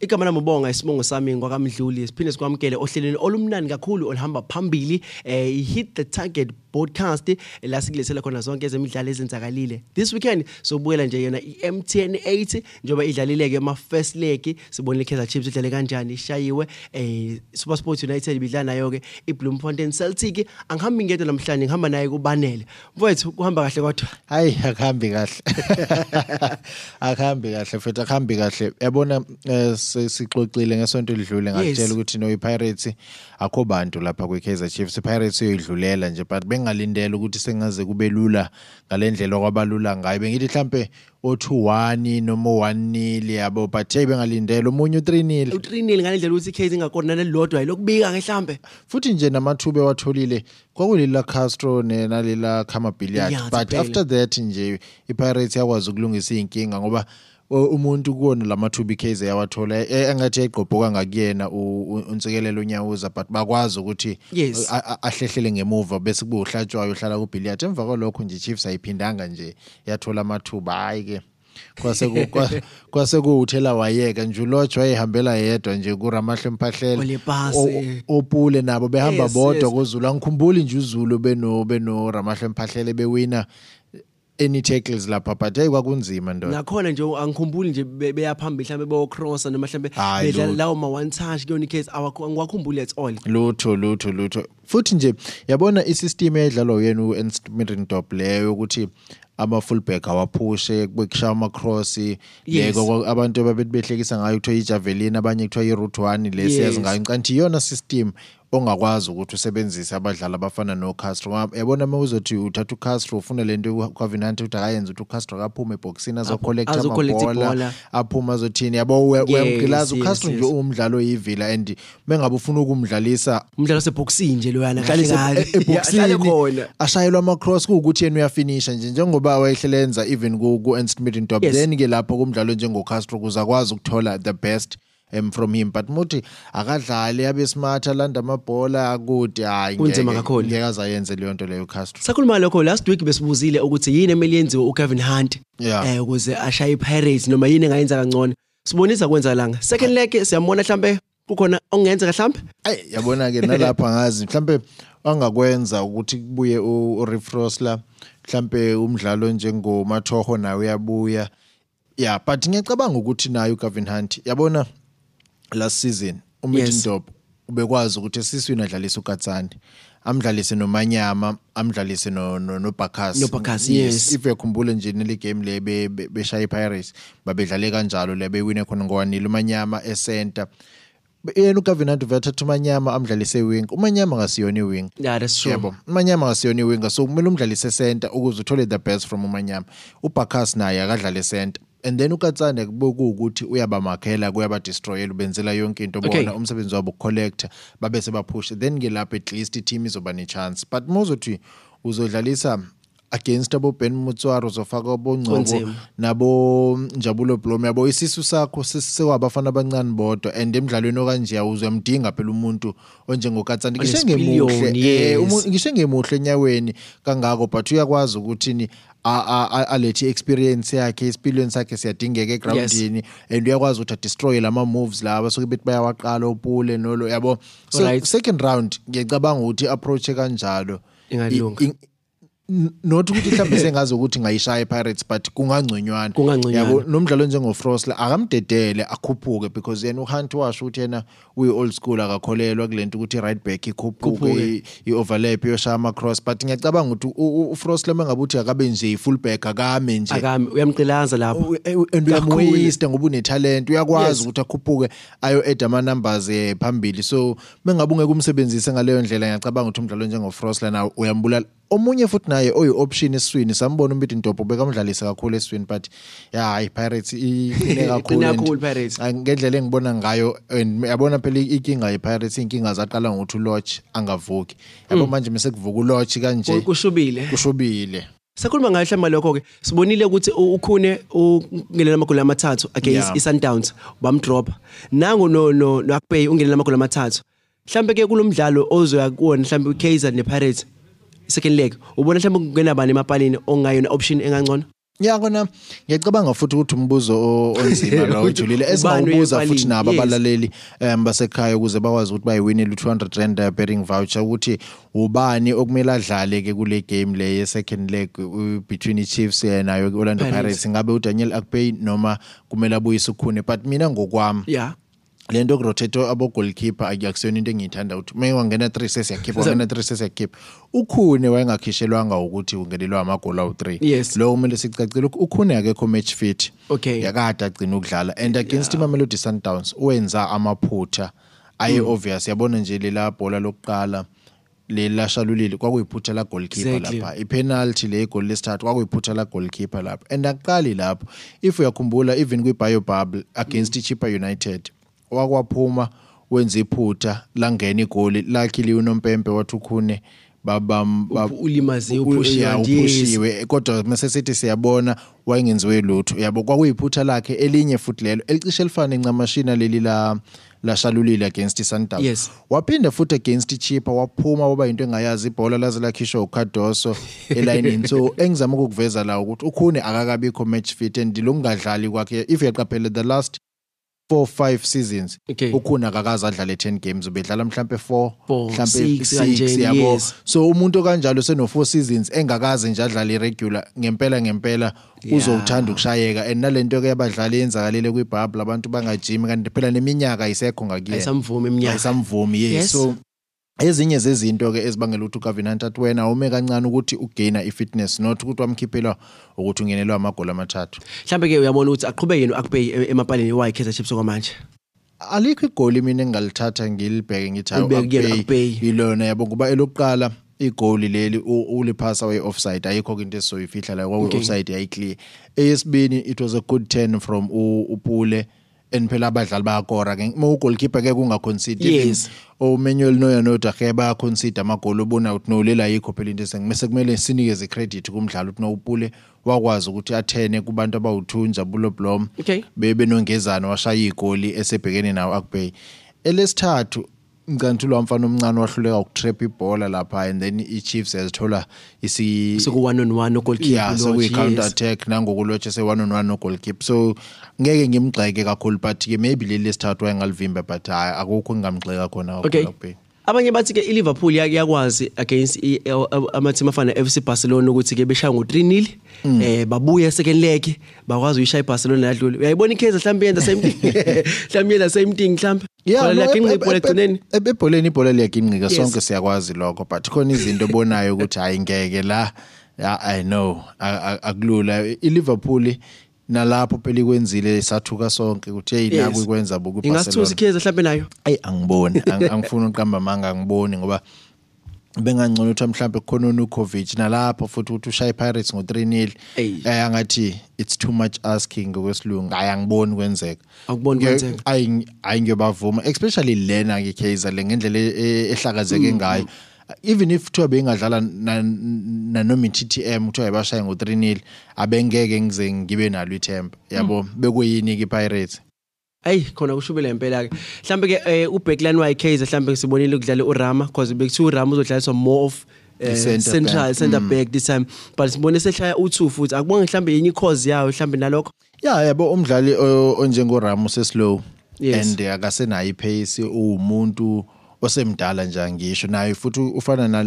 Igama lami ubonga isibongo sami ngwakamdluli siphinde sikwamukele ohlelweni olumnandi kakhulu olihamba phambili Hit the Target podcast la sikulethela khona zonke ezemidlalo ezenzakalile. This weekend sobuyela nje yena iMTN 8 njoba idlalileke ama first leg sibonile Kaizer Chiefs idlale kanjani ishayiwe SuperSport United bidlala nayo ke iBloemfontein Celtic angihambi ngedwa namhlanje ngihamba naye kubanele. Mfowethu kuhamba kahle kodwa hayi akhambi kahle akhambi kahle futhi akhambi kahle yabona sixoxile ngesonto lidlule ngakutshela ukuthi no iPirates akho bantu lapha kweKaizer Chiefs iPirates uyidlulela nje but bengalindela ukuthi sengaze kube lula ngalendlela okwabalula ngayo bengithi mhlambe o2-1 noma 1-0 yabo but hey bengalindela omunye u3-0 u3-0 ngalendlela ukuthi iCaizer ingakona nelodwa ayilokubika ngehlambe futhi nje namathuba ewatholile kwakulila Castro nalela Khama Billiard but after that nje iPirates yakwazi ukulungisa inkinga ngoba umuntu kuona lamathuba iCaizer yawathola engathi egqobhoka ngakuyena unsekelelo unyawuza but bakwazi ukuthi ahlehlele ngemuva bese kube uhlatshwayo uhlala kuBilliard emva kwalokho nje Chiefs ayiphindanga nje yathola amathuba hayi ke kwase kuuthela wayeka nje uLodge wayehambela yedwa nje kuRamahle Mphahlele opule nabo behamba bodwa koZulu angikhumbuli nje uZulu beno Ramahle Mphahlele bewina any tackles lapha but hey kwakunzima ndoda nakhona nje angikhumbuli nje beyaphambili mhlambe beyocrossa noma mhlambe bedlala lawo ma one touch kuyona iCase angikhumbuli at all lutho futhi nje yabona isystem edlalwa yena uEnstmirindop leyo ukuthi ama fullback awaphushe kubekushaya ama cross yeko abantu ababehlekisa ngayo kuthiwa iJavelin abanye kuthiwa iRoute 1 lesiyazi ngayo kanti iyona system ongakwazi ukuthi usebenzise abadlali abafana noCastro yabona mawuzothi uthatha uCastro ufuna lento uCovenant uthi akayenza ukuthi uCastro akaphume eboxini azocollect amabhola aphuma azothini yabo uyamgilaza uCastro nje umdlalo oyivila and mengabe ufuna ukumdlalisa umdlalo oseboxini nje loyana kahle eboxini ashayelwa ama cross ukuthi yena uyafinisha nje njengoba wayehlelenza even kuEnstmirindop then ke lapho kumdlalo njengoCastro kuzakwazi ukuthola the best from him but muthi akadlali yabe smart alanda amabhola akude hayi ngeke azayenze leyo nto leyo Castro sakhuluma lokho last week besibuzile ukuthi yini emeli yenziwe uKevin Hunt ukuze ashaye iPirates noma yini engayenza kangcono sibonisa kwenza langa second leg siyambona mhlambe kukhona ongenza mhlambe yabona ke nalapha ngazi mhlambe angakwenza ukuthi kubuye uRefrosla mhlambe umdlalo njengoMathoho nawe uyabuya but ngiyacabanga ukuthi nayo uKevin Hunt yabona last season uMirindop ubekwazi ukuthi esiswini adlalisa uKatsani amdlalise noManyama amdlalise noBakas yes if yakhumbule nje nele game le beshaya iPirates babedlale kanjalo le bewine khona ngo1-0 uManyama ecenter yena uKevin Hunt vethatha uManyama amdlalise wing uManyama ngasiyona iwing that's true yebo uManyama ngasiyona iwing so kumele umdlalise center ukuze uthole the best from uManyama uBakas naye akadlale center and then uKatsane kuboku ukuthi uyabamakhela kuyaba destroyer ubenzela yonke into bona umsebenzi wabo collector babese bapush then ke lapha at least team izoba ne chance but mozothi uzodlalisa against abo Ben Mutswaro zofaka bongcobo nabo Njabulo Blom yabo isisu sakho sesewabafana abancane bodwa and emidlalweni okanje uzamdinga phela umuntu onjengoKatsani ngisho ngemuhle enyaweni kangako but uyakwazi ukuthi ni alethi experience yakhe experience yakhe siyadingeka egroundini and uyakwazi ukuthi destroy lama moves laba soke bethi bayawaqala opule nolo yabo so second round ngiyacabanga ukuthi approach kanjalo ingalunga not ukuthi mhlawumbe sengazi ukuthi ngayishaya iPirates but kungangconywana yabo nomdlalo njengofrosla akamdedele akhuphuke because yena uHunt washo ukuthi yena uyi old school akakholelwa kulento ukuthi right back ikhuphuke ioverlap yoshaya ama cross but ngiyacabanga ukuthi uFrosla mengabuthi akabe nje ifull back akame nje uyamqilaza lapho and uyamwaste ngoba une talent uyakwazi ukuthi akhuphuke ayo add ama numbers phambili so mengabe ungeke umsebenzise ngaleyo ndlela ngiyacabanga ukuthi umdlalo njengofrosla na uyambulala omunye futhi naye option eswini sambona uMirindop bekamdlalisa kakhulu eswini but iPirates ine kakhulu Pirates ngendlela engibona ngayo yabona phela inkinga yePirates inkinga zaqala ngokuthi uLodge angavuki yabo manje mase kuvuka uLodge kanje kushubile sakhuluma ngayo hlamba lokho ke sibonile ukuthi ukhune ungenela amagoli amathathu against iSundowns bamdrop nangu no akupay ungenela amagoli amathathu mhlambe ke kulomdlalo ozoya kuona mhlambe iCaizer nePirates second leg ubona mhlawumbe kungena bani emapalini ongayona option engangcono Ya kona ngiyacabanga futhi ukuthi umbuzo onzima lo ujulile esingawubuza futhi nabo abalaleli basekhaya ukuze bakwazi ukuthi bayiwinile u200 betting voucher ukuthi ubani okumele adlale ke kule game le ye second leg between iChiefs nayo Orlando Pirates ngabe uDaniel Akpeyi noma kumele abuyise ukhune but mina ngokwami lento kurotate abo goalkeeper akuyakusiyona into engiyithanda ukuthi mewangena 3 sesiyakhipha wangena 3 sesiyakhipha ukhune wayengakhishelwanga ukuthi ungenelwa amagoli awu3 lo kumele sicacile ukhune akekho match fit yakade agcina ukudlala and against Mamelodi Sundowns wenza amaphutha aye obvious yabona nje lela bhola lokuqala lela shalulile kwakuyiphutha la goalkeeper lapha ipenalty le goal lesithathu kwakuyiphutha la goalkeeper lapha and aqali lapho if uyakhumbula even kwi bio bubble against Chippa United wakwaphuma wenza iphutha langena igoli lakhili uNompempe wathi ukhune ulimazi upushiwe kodwa mase sithi siyabona wayengenziwe lutho yabo kwakuyiphutha lakhe elinye futhi lelo elicishe elifana encamashina leli la shalulile against Sundowns waphinda futhi against Chippa waphuma waba into engayazi ibhola laze lakhishwa uKadoso eline so engizama ukuveza la ukuthi ukhune akakabikho match fit and longadlali kwakhe if yaqaphela the last 4-5 seasons ukhuna akakaza adlale 10 games ubedlala mhlambe 4 mhlambe 6 yabo so umuntu kanjalo seno 4 seasons engakaze nje adlale regular ngempela uzothanda ukushayeka and nalento ke yabadlali yenzakalele kwibubble abantu bangajimi kanti phela neminyaka ayisekho ngakiye ayisamvumi so ezinye zezinto ke ezibangela ukuthi uGavin Hunt wena ume kancane ukuthi ugaina ifitness not ukuthi wamkhiphela ukuthi ungenelwa amagoli amathathu mhlambe ke uyabona ukuthi aqhubeke yena Akpeyi emapaleni wayiKaizer Chiefs okwamanje alikho igoli mina engalithatha ngilibheke ngithi Akpeyi ilona yabo kuba elokuqala igoli leli uliphasa way offside ayikho into esoyifihla la kwa offside yayiclear eyesibini it was a good 10 from uPule and phela abadlali bayakora ke uma ugoalkeeper ke kungaconsider Manuel Neuer noDahe bayaconsider amagoli obona ukuthi nolela yikho phela into esengimese kumele sinikeze credit kumdlalo ukuthi noUpule wakwazi ukuthi athene kubantu abawuthunja Bulo Blom bebe nongezana washaya igoli esebhekene nawo Akpeyi elesithathu Ngantulu wamfana omncane wahluleka ukutrap ibhola lapha and then iChiefs yazithola soku 1-on-1 no goalkeeper so we counter attack nangokulotshe se 1-on-1 no goalkeeper so ngeke ngimgxeke kakhulu but ke maybe leli lesithathu wayengalivimba but akukho ngingamgxeka khona Akpeyi abanye bathi ke iLiverpool yakwazi against ama-team afana FC Barcelona ukuthi ke beshaya ngo3-0 babuya second leg bakwazi uyishaya iBarcelona yadlula uyayibona iKaizer mhlambe yenza same thing mhlambe yenza same thing mhlambe lakinqiphola egcineni ebholeni ibhola liyaginqika sonke siyakwazi lokho but khona izinto obonayo ukuthi hayi ngeke la I know akulula iLiverpool nalapho phela ikwenzile sathuka sonke ukuthi hey naku ikwenza boku Barcelona ingasithusa iKaizer mhlambe nayo angiboni angifuni uqamba manga angiboni ngoba bengangcono ukuthi mhlambe khona uNukovic nalapho futhi ukuthi ushaya iPirates ngo3-0 angathi it's too much asking ngokwesilungu ayangiboni kwenzeka akuboni kwenzeka ayingiyobavuma especially lena ngeKaizer lengendlela ehlakazeke ngayo even if Thwa bengadlala na noma iTTM Thwa yabashaya ngo3-0 abengeke ngize ngibe nalo ithemba yabo bekuyini ke Pirates khona kushubela impela ke mhlambe ke uBackline wayiKaizer mhlambe sibonile ukudlala uRama because bekuthiwa uRama uzodlaliswa more of center back this time but sibone sehlaya u2 futhi akubonge mhlambe yenye cause yawo mhlambe nalokho yabo umdlali onjengoRama useslow and akasenayo ipace umuntu osemdala nje ngisho naye futhi ufana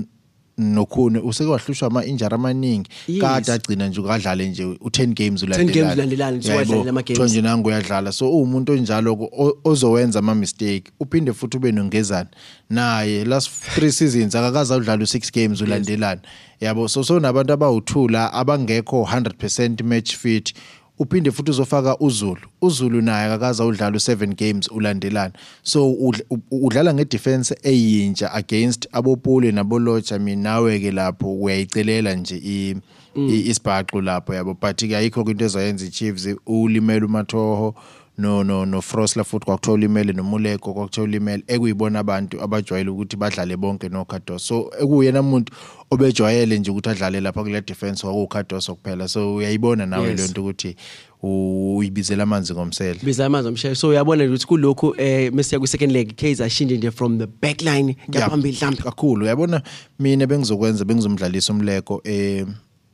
nokhune useke wahlushwa ama-injury amaningi kade agcina nje ukadlale nje u10 games ulandelana nje ama games nje nangu uyadlala so umuntu onjalo ozowenza ama mistake uphinde futhi ube nongezana naye last 3 seasons akakaza udlala u6 games ulandelana yabo so nabantu abawuthula abangekho 100% match fit uphinde futhi uzofaka uZulu naye akakaza udlala u7 games ulandelana so udlala ngedefense eyintsha against abopule nabolotsha mina nawe ke lapho uyayicelela nje isibhaqo lapho yabo but ke ayikho into ezayenza iChiefs ulimela uMathoho no Frosler futhi kwakuthola imele noMuleko kwakuthola imele ekuyibona abantu abajwayele ukuthi badlale bonke noKhadoso so ekuyena umuntu obejwayele nje ukuthi adlale lapha kule defense kwakuKhadoso kuphela so uyayibona nawe lento ukuthi uyibizela amanzi ngomsele bizela amanzi omshaya so uyabona ukuthi kulokho mesiya ku second leg Kaizer ashinde nje from the back line yaphambili mhlambe kakhulu uyabona mina bengizomdlalisa uMleko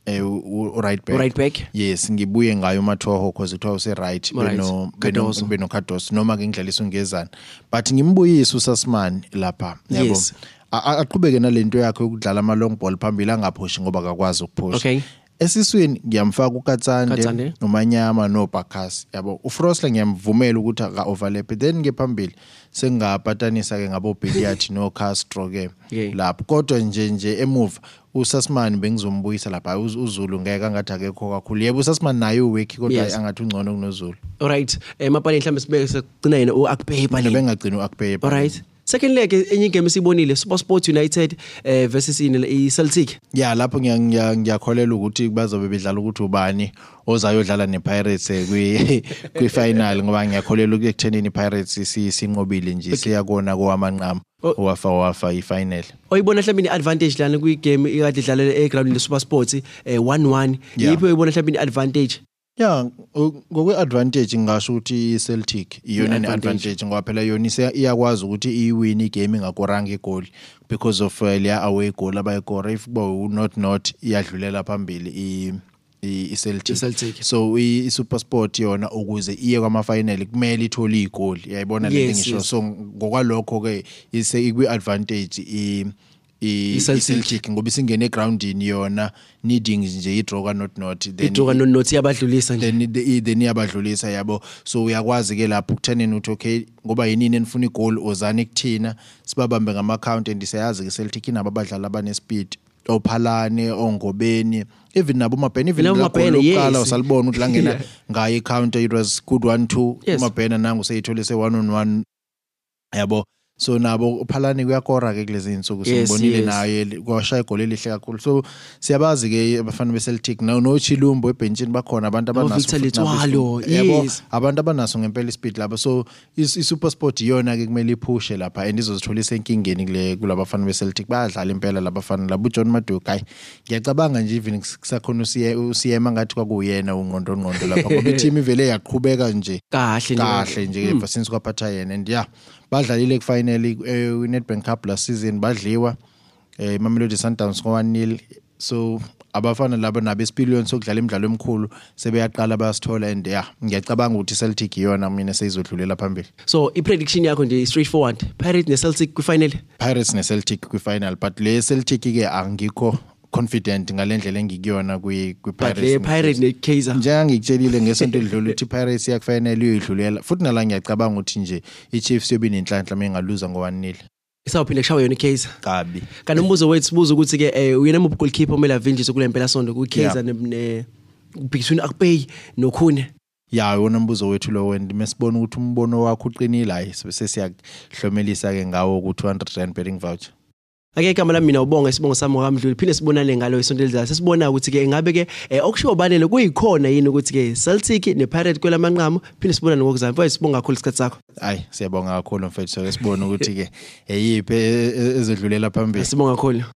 right back yes ngibuye ngayo Mathoho cause kuthiwa use right beno Kados noma ke ngidlalisa ungezana but ngimbuyisa uSasimani lapha yabo aqhubeke nalento yakhe ukudlala ama long ball phambili angaphushi ngoba akakwazi ukuphusha okay esiswini ngiyamfaka uKatsande noManyama noBakhasi yabo uFrostle ngiyamvumela ukuthi aka overlap then ngephambili sengapatanisa ke ngabo Billiard no Castro ke lapho kodwa nje emuva uSasimani bengizombuyisa lapha uZulu ngeke angathi akekho kakhulu yebo uSasimani naye uweki kodwa angathi ungcono kunoZulu alright mapani mhlambe sibeke sigcina yena uAkpay pali bengagcina uAkpay alright second leg enye game sibonile SuperSport United versus iCeltic yeah lapho ngiyakholela ukuthi bazobe bedlala ukuthi ubani ozayodlala nePirates kwi final ngoba ngiyakholela ukuthi ekuthenini iPirates sinqobile nje siyakona kowamanqamo wafa ifinal oyibona mhlawumbe iadvantage lana kwi game ikade idlalela eground leSuperSport 1-1 yipho oyibona mhlawumbe iadvantage yeah ngokwe advantage ngisho ukuthi iCeltic iyona neadvantage ngoba phela yona iyakwazi ukuthi iwin igame ngakoranga igol because of leya away goal abayikora if bo not iyadlulela phambili iCeltic so iSuperSport yona ukuze iye kwama final kumele ithole igol uyayibona le ngisho so ngokwalokho ke ikwi advantage iCeltic ngoba isingene egroundini yona needing nje idraw ka not then idraw ka not yabadlulisa nje then iyabadlulisa yabo so uyakwazi ke lapho ukuthenini uthi okay ngoba yinini enifuna igol ozani kuthina sibabambe ngama count and siyazi ke Celtic inabo abadlali abane speed oPhalane ongobeni even nabo mabhena even lokala usalibona ukuthi la ngena ngaye counter it was good 1-2 mabhena nangu seyithole se 1-on-1 yabo so nabo uPhalane kuyakora ke kulezi insuku simbonile naye kwashaya igoli elihle kakhulu so siyabazi ke abafana beCeltic no Chilumbo ebenchini bakhona abantu abanaso yabo abantu abanaso ngempela ispeed lapha so iSuperSport iyona ke kumele iphushe lapha and izozithola isenkingeni kulabafana beCeltic bayadlala impela labafana labo John Maduka hayi ngiyacabanga nje even kusakhona usiyema ngathi kwakuyena ungqondo lapha ngoba i-team ivele yaqhubeka nje kahle nje ever since kwaphatha yena and yeah badlalile kufinal Nedbank Cup last season badliwa Mamelodi Sundowns ngo 1-0 so abafana labo nabo experience sokudlala imidlalo emkhulu sebeyaqala bayasithola and yeah ngiyacabanga ukuthi Celtic iyona mina seyizodlulela phambili so i-prediction yakho nje straightforward Pirates neCeltic kwifinal Pirates neCeltic kwifinal but le Celtic ke angikho confident ngalendlela engikuyona kwi-Pirates neKaizer njengoba ngikutshelile ngesonto edlule ukuthi iPirates yakufanele uyidlulela futhi nala ngiyacabanga ukuthi nje iChiefs yobe nenhlanhla mengaluza ngo 1-0 isawuphinde kushawa yona iKaizer kabi kana umbuzo wethu sibuza ukuthi ke uyena mu goalkeeper omele avinjise kule mpela sonto kuKaizer between Akpay noKhune ya wona umbuzo wethu lo wena mesibona ukuthi umbono wakho uqinile hayi sesiyahlomelisa ke ngawo ku 200 rand betting voucher ake igama lami mina ubonga isibongo sami ngokamdluli phinde sibonane ngalo isonto elizayo sesibona ukuthi ke ngabe ke okushiwo banele kuyikhona yini ukuthi ke Celtic nePirates kwelamanqamo phinde sibonane ngokuzama mfowethu sibonga kakhulu isikhathi sakho hayi siyabonga kakhulu mfowethu so sibona ukuthi ke eyiphi ezedlulela phambili sibonga kakhulu